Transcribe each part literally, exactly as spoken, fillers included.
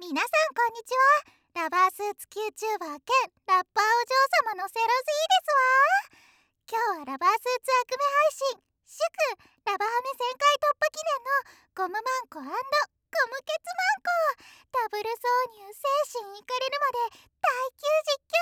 皆さんこんにちは。ラバースーツ YouTuber 兼ラッパーお嬢様のセロジーですわ。今日はラバースーツ悪夢配信祝ラバハメせんかい突破記念のゴムマンコ&ゴムケツマンコダブル挿入精神いかれるまで耐久実況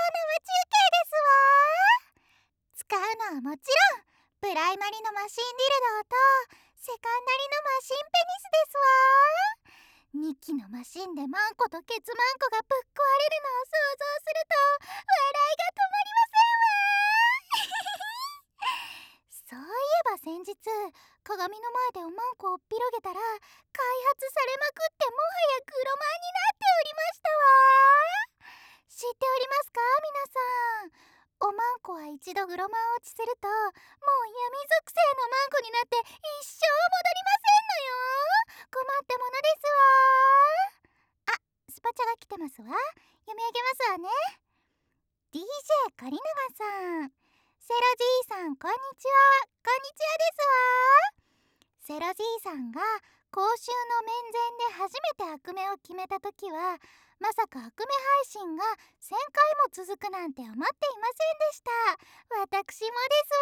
生中継ですわ。使うのはもちろんプライマリのマシンディルドとセカンダリのマシンペニスですわ。にきのマシンでマンコとケツマンコがぶっ壊れるのを想像すると笑いが止まりませんわそういえば先日鏡の前でおまんこを広げたら開発されまくってもはや黒マンになっておりましたわ。知っておりますか皆さん。おまんこは一度グロマン落ちするともう闇属性のマンコになって一生戻りませんのよ。困ったものですわ。あ、スパチャが来てますわ。読み上げますわね。 ディージェー カリナガさん、セロじいさんこんにちは。こんにちはですわ。セロじいさんが公衆の面前で初めて悪夢を決めた時はまさか悪夢配信がせんかいも続くなんて思っていませんでした。私も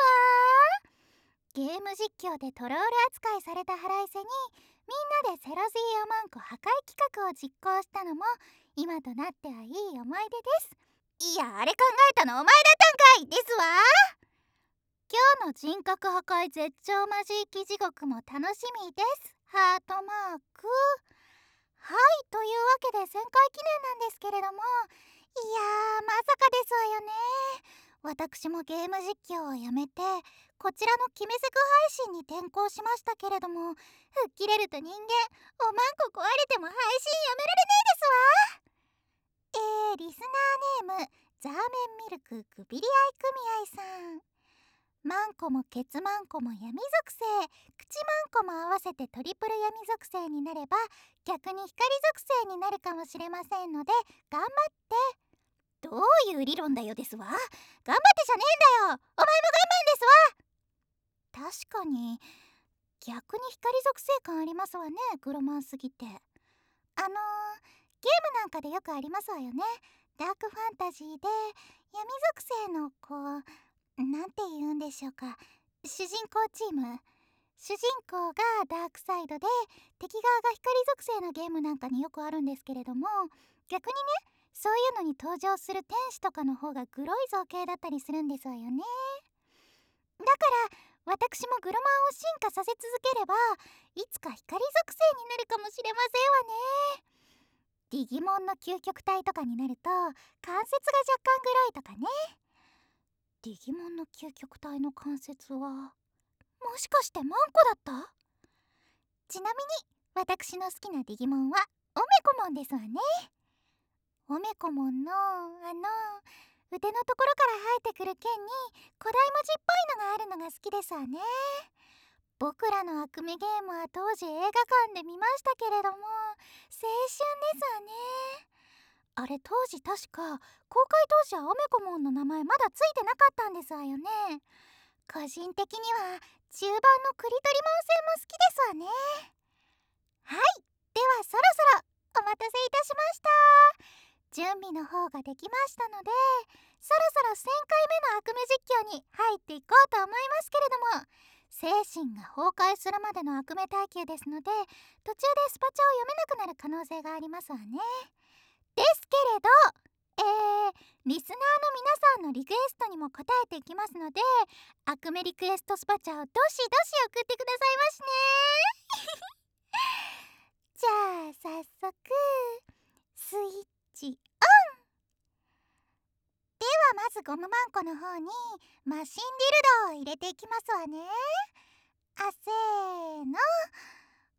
ですわ。ゲーム実況でトロール扱いされた腹いせにみんなでセロジーおまんこ破壊企画を実行したのも今となってはいい思い出です。いや、あれ考えたのお前だったんかいですわ。今日の人格破壊絶頂マジーキ地獄も楽しみです。ハートマーク。はい、というわけでせんかい記念なんですけれども、いやーまさかですわよね。私もゲーム実況をやめてこちらのキメセク配信に転向しましたけれども、吹っ切れると人間おまんこ壊れても配信やめられねえですわ。えー、リスナーネームザーメンミルクグビリアイ組合さん、マンコもケツマンコも闇属性、口マンコも合わせてトリプル闇属性になれば逆に光属性になるかもしれませんので頑張って。どういう理論だよですわ。頑張ってじゃねえんだよ。お前も頑張んですわ。確かに逆に光属性感ありますわね、グロマンすぎて。あのー、ゲームなんかでよくありますわよね。ダークファンタジーで闇属性のこうなんて言うんでしょうか、主人公チーム主人公がダークサイドで敵側が光属性のゲームなんかによくあるんですけれども、逆にねそういうのに登場する天使とかの方がグロい造形だったりするんですわよね。だから私もグロマンを進化させ続ければいつか光属性になるかもしれませんわね。ディギモンの究極体とかになると関節が若干グロいとかね。ディギモンの究極体の関節はもしかしてマンコだった？ちなみに私の好きなディギモンはオメコモンですわね。オメコモンのあの腕のところから生えてくる剣に古代文字っぽいのがあるのが好きですわね。僕らの悪夢ゲームは当時映画館で見ましたけれども青春ですわね。あれ当時確か公開当時はオメコモンの名前まだついてなかったんですわよね。個人的には中盤のクリトリモン戦も好きですわね。はい、ではそろそろお待たせいたしました。準備の方ができましたのでそろそろせんかいめの悪夢実況に入っていこうと思いますけれども、精神が崩壊するまでの悪夢耐久ですので途中でスパチャを読めなくなる可能性がありますわね。ですけれどえー、リスナーの皆さんのリクエストにも答えていきますので悪夢リクエストスパチャをどしどし送ってくださいましねじゃあ早速スイッチオン。ではまずゴムマンコの方にマシンディルドを入れていきますわね。あせーの。